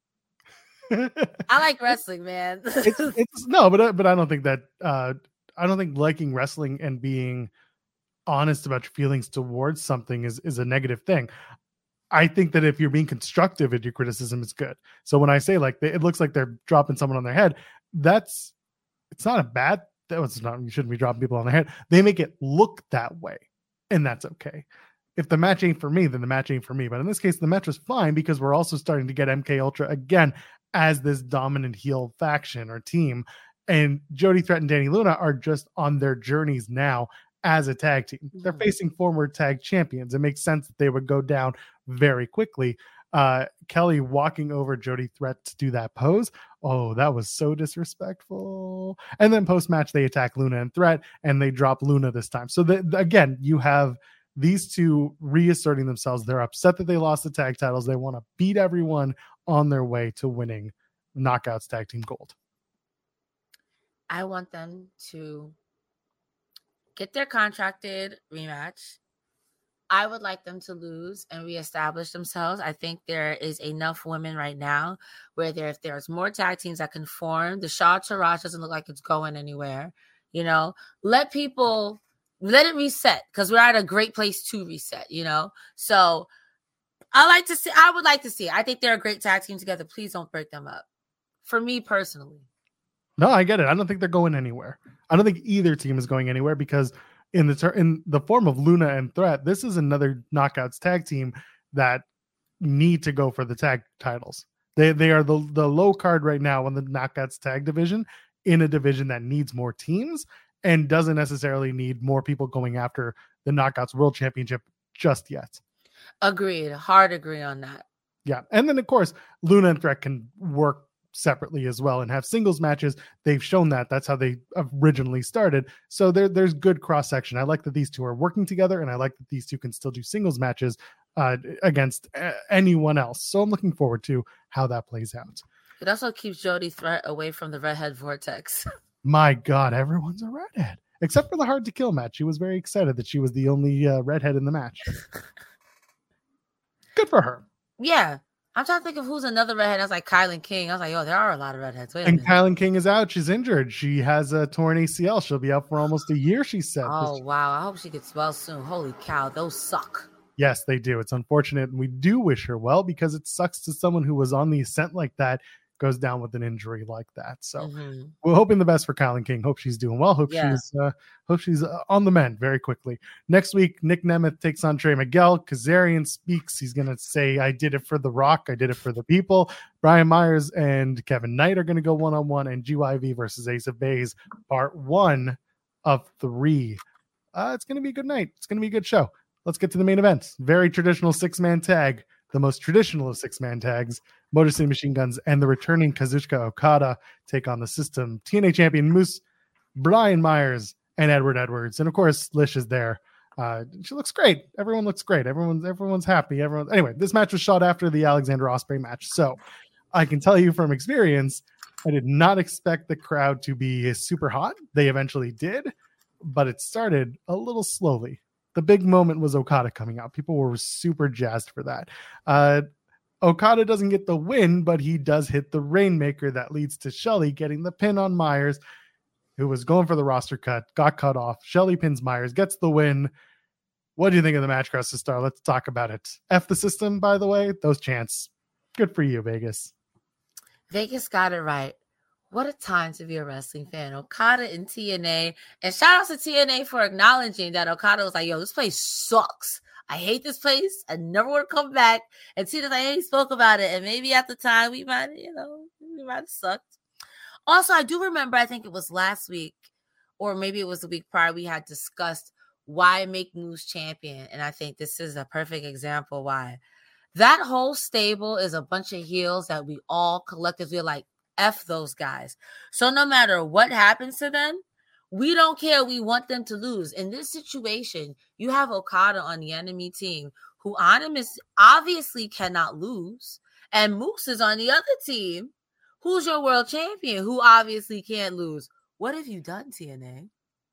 I like wrestling, man. it's, it's no, but uh, but I don't think that uh, I don't think liking wrestling and being honest about your feelings towards something is is a negative thing. I think that if you're being constructive in your criticism, it's good. So when I say like they, it looks like they're dropping someone on their head, that's it's not a bad. That was not. You shouldn't be dropping people on their head. They make it look that way, and that's okay. If the match ain't for me, then the match ain't for me. But in this case, the match was fine because we're also starting to get M K Ultra again as this dominant heel faction or team. And Jody Threat and Danny Luna are just on their journeys now as a tag team. Mm-hmm. They're facing former tag champions. It makes sense that they would go down very quickly. Uh, Kelly walking over Jody Threat to do that pose. Oh, that was so disrespectful. And then post-match, they attack Luna and Threat, and they drop Luna this time. So the, again, you have these two reasserting themselves. They're upset that they lost the tag titles. They want to beat everyone on their way to winning Knockouts Tag Team Gold. I want them to get their contracted rematch. I would like them to lose and reestablish themselves. I think there is enough women right now where there, if there's more tag teams that can form, the Shaw Taraj doesn't look like it's going anywhere. You know, let people, let it reset because we're at a great place to reset, you know? So I like to see, I would like to see it. I think they're a great tag team together. Please don't break them up. For me personally. No, I get it. I don't think they're going anywhere. I don't think either team is going anywhere because in the ter- in the form of Luna and Threat, this is another Knockouts tag team that need to go for the tag titles. They they are the, the low card right now in the Knockouts tag division, in a division that needs more teams and doesn't necessarily need more people going after the Knockouts World Championship just yet. Agreed. Hard agree on that. Yeah. And then, of course, Luna and Threat can work separately as well and have singles matches. They've shown that. That's how they originally started. So there, there's good cross section. I like that these two are working together, and I like that these two can still do singles matches uh, against uh, anyone else. So I'm looking forward to how that plays out. It also keeps Jody Threat away from the redhead vortex. My God, everyone's a redhead except for the Hard to Kill match. She was very excited that she was the only uh, redhead in the match. Good for her. Yeah. I'm trying to think of who's another redhead. I was like Kylan King. I was like, oh, there are a lot of redheads. Wait a and minute. Kylan King is out. She's injured. She has a torn A C L. She'll be out for almost a year, she said. Oh, wow. I hope she gets well soon. Holy cow. Those suck. Yes, they do. It's unfortunate. And we do wish her well because it sucks to someone who was on the ascent like that goes down with an injury like that. So mm-hmm. we're hoping the best for Kylan King. Hope she's doing well. Hope yeah. she's uh, hope she's uh, on the mend very quickly. Next week, Nick Nemeth takes on Trey Miguel. Kazarian speaks. He's going to say, I did it for The Rock. I did it for the people. Brian Myers and Kevin Knight are going to go one-on-one, and G Y V versus Ace of Base, part one of three. Uh, it's going to be a good night. It's going to be a good show. Let's get to the main event. Very traditional six-man tag. The most traditional of six-man tags, Motor City Machine Guns and the returning Kazuchika Okada take on the System. T N A champion Moose, Brian Myers, and Edward Edwards. And of course, Lish is there. Uh, she looks great. Everyone looks great. Everyone's everyone's happy. Everyone. Anyway, this match was shot after the Alexander Ospreay match. So I can tell you from experience, I did not expect the crowd to be super hot. They eventually did, but it started a little slowly. The big moment was Okada coming out. People were super jazzed for that. Uh, Okada doesn't get the win, but he does hit the Rainmaker that leads to Shelley getting the pin on Myers, who was going for the roster cut, got cut off. Shelley pins Myers, gets the win. What do you think of the match, Cresta Star? Let's talk about it. F the System, by the way. Those chants. Good for you, Vegas. Vegas got it right. What a time to be a wrestling fan. Okada and T N A. And shout out to T N A for acknowledging that Okada was like, yo, this place sucks. I hate this place. I never want to come back. And Tina's like, hey, he spoke about it. And maybe at the time we might, you know, we might have sucked. Also, I do remember, I think it was last week, or maybe it was the week prior, we had discussed why make Moose champion. And I think this is a perfect example why. That whole stable is a bunch of heels that we all collectively are like, F those guys. So no matter what happens to them, we don't care. We want them to lose. In this situation, you have Okada on the enemy team who Animus obviously cannot lose. And Moose is on the other team who's your world champion who obviously can't lose. What have you done, T N A?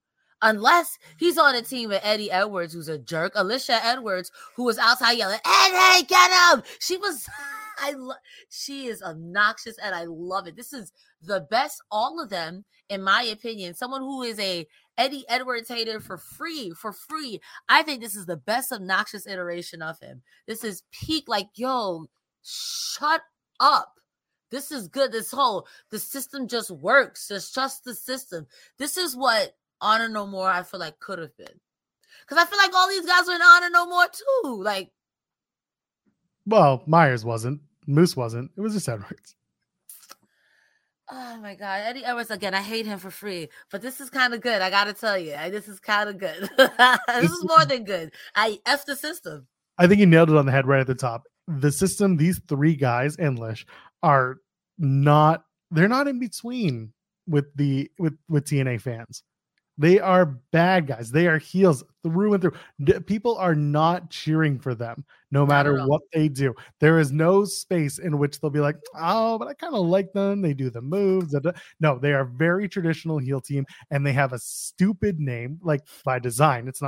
Unless he's on a team with Eddie Edwards, who's a jerk. Alicia Edwards, who was outside yelling, Eddie, get him! She was... I lo- she is obnoxious and I love it. This is the best, all of them, in my opinion. Someone who is a Eddie Edwards hater for free, for free. I think this is the best obnoxious iteration of him. This is peak, like, yo, shut up. This is good. This whole, the system just works. Just trust the system. This is what Honor No More, I feel like, could have been. Because I feel like all these guys were in Honor No More too. Like, well, Myers wasn't. Moose wasn't. It was just Edwards. Oh my God. Eddie Edwards, again, I hate him for free, but this is kind of good. I got to tell you, this is kind of good. This is more than good. I F the system. I think you nailed it on the head right at the top. The system, these three guys and Lish are not, they're not in between with the, with, with T N A fans. They are bad guys. They are heels through and through. D- people are not cheering for them, no matter what they do. There is no space in which they'll be like, oh, but I kind of like them. They do the moves. No, they are very traditional heel team, and they have a stupid name, like by design. It's not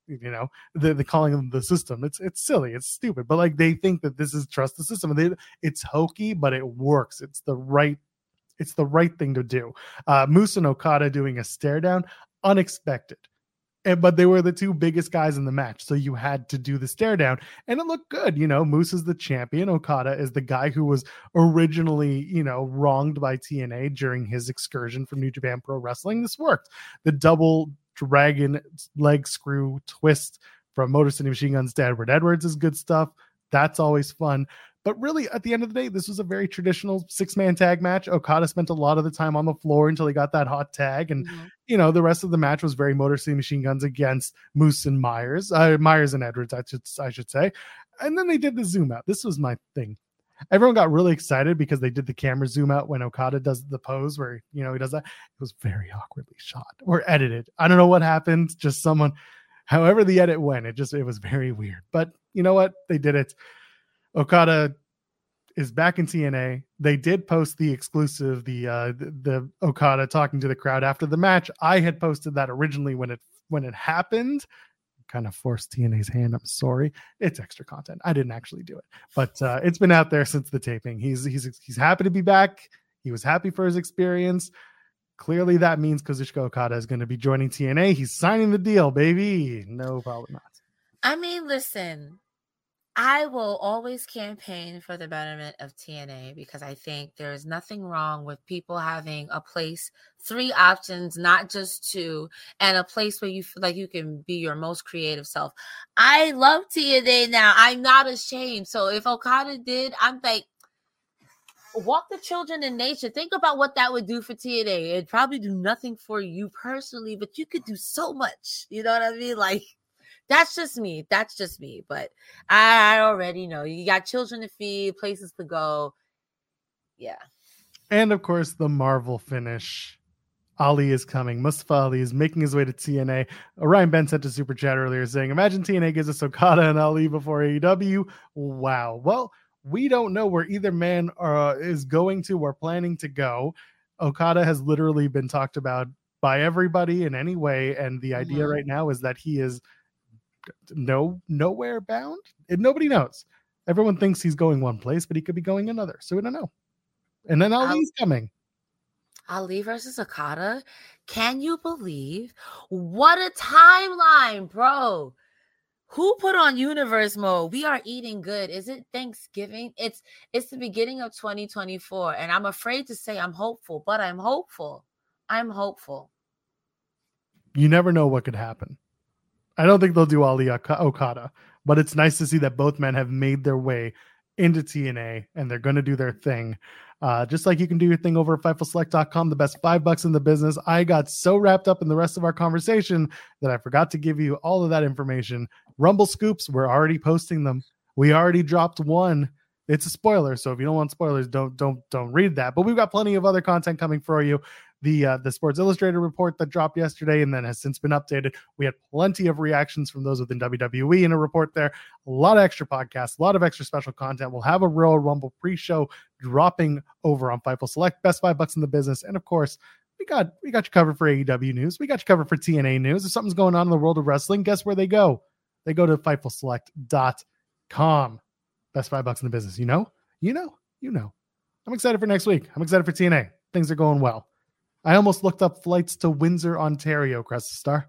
you know, the, the calling them the system. It's it's silly. It's stupid. But like they think that this is trust the system. And they, it's hokey, but it works. It's the right it's the right thing to do. Uh, Moose and Okada doing a stare down, unexpected. And, but they were the two biggest guys in the match, so you had to do the stare down, and it looked good. You know, Moose is the champion. Okada is the guy who was originally, you know, wronged by T N A during his excursion from New Japan Pro Wrestling. This worked. The double dragon leg screw twist from Motor City Machine Guns to Edward Edwards is good stuff. That's always fun. But really, at the end of the day, this was a very traditional six-man tag match. Okada spent a lot of the time on the floor until he got that hot tag. And, mm-hmm. you know, the rest of the match was very Motor City Machine Guns against Moose and Myers. Uh, Myers and Edwards, I should, I should say. And then they did the zoom out. This was my thing. Everyone got really excited because they did the camera zoom out when Okada does the pose where, you know, he does that. It was very awkwardly shot or edited. I don't know what happened. Just someone, however the edit went, it just, it was very weird. But you know what? They did it. Okada is back in T N A. They did post the exclusive, the uh, the, the Okada talking to the crowd after the match. I had posted that originally when it when it happened. Kind of forced T N A's hand. I'm sorry. It's extra content. I didn't actually do it, but uh, it's been out there since the taping. He's he's he's happy to be back. He was happy for his experience. Clearly, that means Kazuchika Okada is going to be joining T N A. He's signing the deal, baby. No problem not. I mean, listen. I will always campaign for the betterment of T N A because I think there's nothing wrong with people having a place, three options, not just two, and a place where you feel like you can be your most creative self. I love T N A now. I'm not ashamed. So if Okada did, I'm like, walk the children in nature. Think about what that would do for T N A. It'd probably do nothing for you personally, but you could do so much. You know what I mean? Like, That's just me. That's just me. But I, I already know. You got children to feed, places to go. Yeah. And, of course, the Marvel finish. Ali is coming. Mustafa Ali is making his way to T N A. Orion Ben sent a super chat earlier saying, imagine T N A gives us Okada and Ali before A E W. Wow. Well, we don't know where either man uh, is going to or planning to go. Okada has literally been talked about by everybody in any way. And the idea mm-hmm. right now is that he is no nowhere bound, and nobody knows. Everyone thinks he's going one place, but he could be going another, so we don't know. And then Ali's I'll, coming. Ali versus Okada. Can you believe what a timeline, bro? Who put on universe mode? We are eating good. Is it Thanksgiving? It's it's the beginning of twenty twenty-four, and I'm afraid to say I'm hopeful, but I'm hopeful. I'm hopeful. You never know what could happen. I don't think they'll do Ali Okada, but it's nice to see that both men have made their way into T N A and they're going to do their thing. Uh, just like you can do your thing over at Fightful Select dot com, the best five bucks in the business. I got so wrapped up in the rest of our conversation that I forgot to give you all of that information. Rumble scoops, we're already posting them. We already dropped one. It's a spoiler, so if you don't want spoilers, don't don't don't read that. But we've got plenty of other content coming for you. The uh, the Sports Illustrated report that dropped yesterday and then has since been updated. We had plenty of reactions from those within W W E in a report there. A lot of extra podcasts, a lot of extra special content. We'll have a Royal Rumble pre-show dropping over on Fightful Select. Best five bucks in the business. And of course, we got we got you covered for A E W news. We got you covered for T N A news. If something's going on in the world of wrestling, guess where they go? They go to Fightful Select dot com. Best five bucks in the business. You know? You know? You know. I'm excited for next week. I'm excited for T N A. Things are going well. I almost looked up flights to Windsor, Ontario, Cresta Star.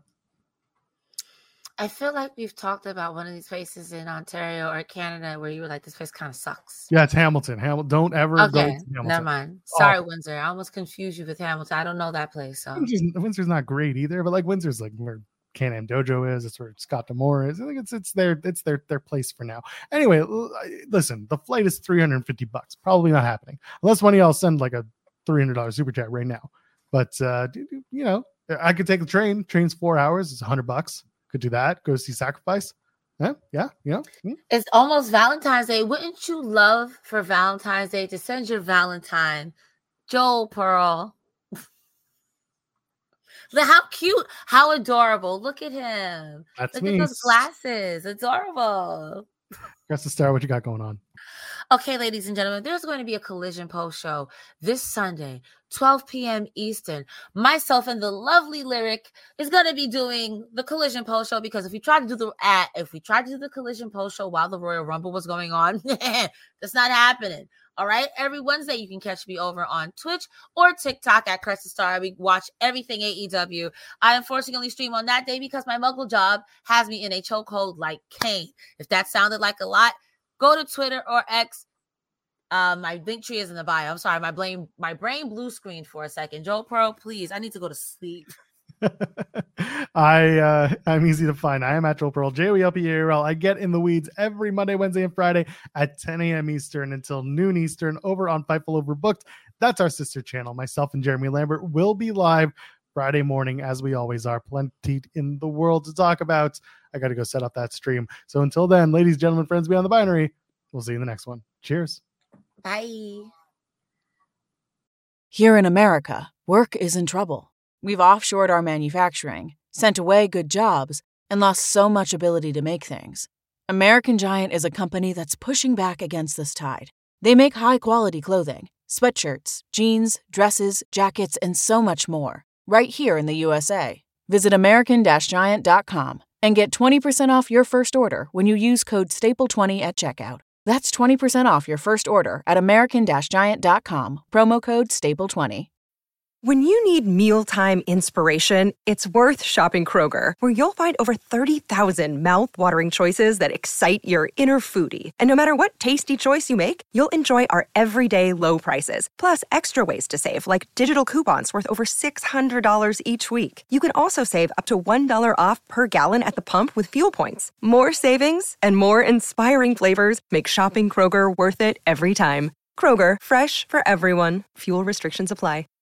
I feel like we've talked about one of these places in Ontario or Canada where you were like, this place kind of sucks. Yeah, it's Hamilton. Hamilton. Don't ever okay, go to Hamilton. Never mind. Sorry, oh. Windsor. I almost confused you with Hamilton. I don't know that place. So Windsor's, Windsor's not great either, but like Windsor's like where Can-Am Dojo is. It's where Scott D'Amore is. I think it's it's their it's their their place for now. Anyway, listen, the flight is three hundred fifty bucks. Probably not happening unless one of y'all send like a three hundred dollars super chat right now. But, uh, you know, I could take the train. Train's four hours. It's a hundred bucks. Could do that. Go see Sacrifice. Yeah, yeah, you know. Mm. It's almost Valentine's Day. Wouldn't you love for Valentine's Day to send your Valentine, Joel Pearl? How cute. How adorable. Look at him. That's Look me. at those glasses. Adorable. Cresta Star, what you got going on? Okay, ladies and gentlemen, there's going to be a Collision Post show this Sunday, twelve p.m. Eastern. Myself and the lovely Lyric is going to be doing the Collision Post show, because if we tried to do the at, if we tried to do the Collision Post show while the Royal Rumble was going on, that's not happening. All right. Every Wednesday, you can catch me over on Twitch or TikTok at Crescent Star. We watch everything A E W. I unfortunately stream on that day because my muggle job has me in a chokehold like Kane. If that sounded like a lot, go to Twitter or X. Um, my link tree is in the bio. I'm sorry, my brain, my brain blue screened for a second. Joe Pro, please, I need to go to sleep. I uh I'm easy to find. I am at Joel Pearl, J O E L P A R L. I get in the weeds every Monday, Wednesday, and Friday at ten a.m. Eastern until noon Eastern over on Fightful Overbooked. That's our sister channel. Myself and Jeremy Lambert will be live Friday morning, as we always are. Plenty in the world to talk about. I got to go set up that stream. So until then, ladies, gentlemen, friends beyond the binary, we'll see you in the next one. Cheers. Bye. Here in America, work is in trouble. We've offshored our manufacturing, sent away good jobs, and lost so much ability to make things. American Giant is a company that's pushing back against this tide. They make high-quality clothing, sweatshirts, jeans, dresses, jackets, and so much more, right here in the U S A. Visit American Giant dot com and get twenty percent off your first order when you use code staple twenty at checkout. That's twenty percent off your first order at American Giant dot com, promo code staple twenty. When you need mealtime inspiration, it's worth shopping Kroger, where you'll find over thirty thousand mouth-watering choices that excite your inner foodie. And no matter what tasty choice you make, you'll enjoy our everyday low prices, plus extra ways to save, like digital coupons worth over six hundred dollars each week. You can also save up to one dollar off per gallon at the pump with fuel points. More savings and more inspiring flavors make shopping Kroger worth it every time. Kroger, fresh for everyone. Fuel restrictions apply.